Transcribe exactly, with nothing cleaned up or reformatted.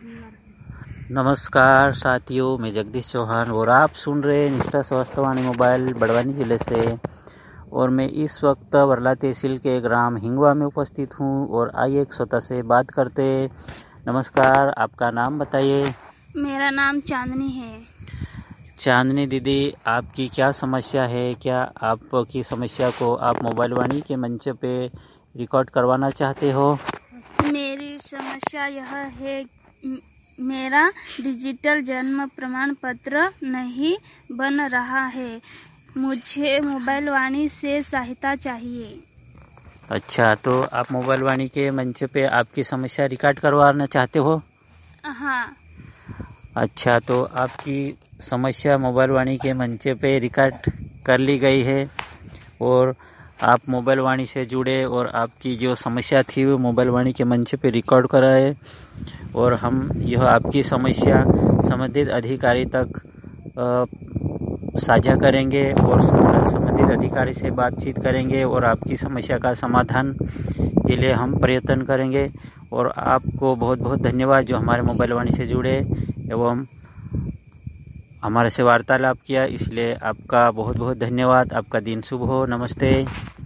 नमस्कार साथियों, मैं जगदीश चौहान और आप सुन रहे हैं निष्ठा स्वास्थ्यवाणी मोबाइल बड़वानी ज़िले से। और मैं इस वक्त वर्ला तहसील के ग्राम हिंगवा में उपस्थित हूं और आइए एक श्रोता से बात करते। नमस्कार, आपका नाम बताइए। मेरा नाम चांदनी है। चांदनी दीदी, आपकी क्या समस्या है? क्या आपकी समस्या को आप मोबाइल वाणी के मंच पे रिकॉर्ड करवाना चाहते हो? मेरी समस्या यह है, मेरा डिजिटल जन्म प्रमाण पत्र नहीं बन रहा है। मुझे मोबाइल वाणी से सहायता चाहिए। अच्छा, तो आप मोबाइल वाणी के मंच पे आपकी समस्या रिकॉर्ड करवाना चाहते हो? हाँ। अच्छा, तो आपकी समस्या मोबाइल वाणी के मंच पे रिकॉर्ड कर ली गई है और आप मोबाइल वाणी से जुड़े और आपकी जो समस्या थी वो मोबाइल वाणी के मंच पे रिकॉर्ड कराए और हम यह आपकी समस्या संबंधित अधिकारी तक साझा करेंगे और संबंधित अधिकारी से बातचीत करेंगे और आपकी समस्या का समाधान के लिए हम प्रयत्न करेंगे। और आपको बहुत बहुत धन्यवाद जो हमारे मोबाइल वाणी से जुड़े एवं हमारे से वार्तालाप किया, इसलिए आपका बहुत बहुत धन्यवाद। आपका दिन शुभ हो। नमस्ते।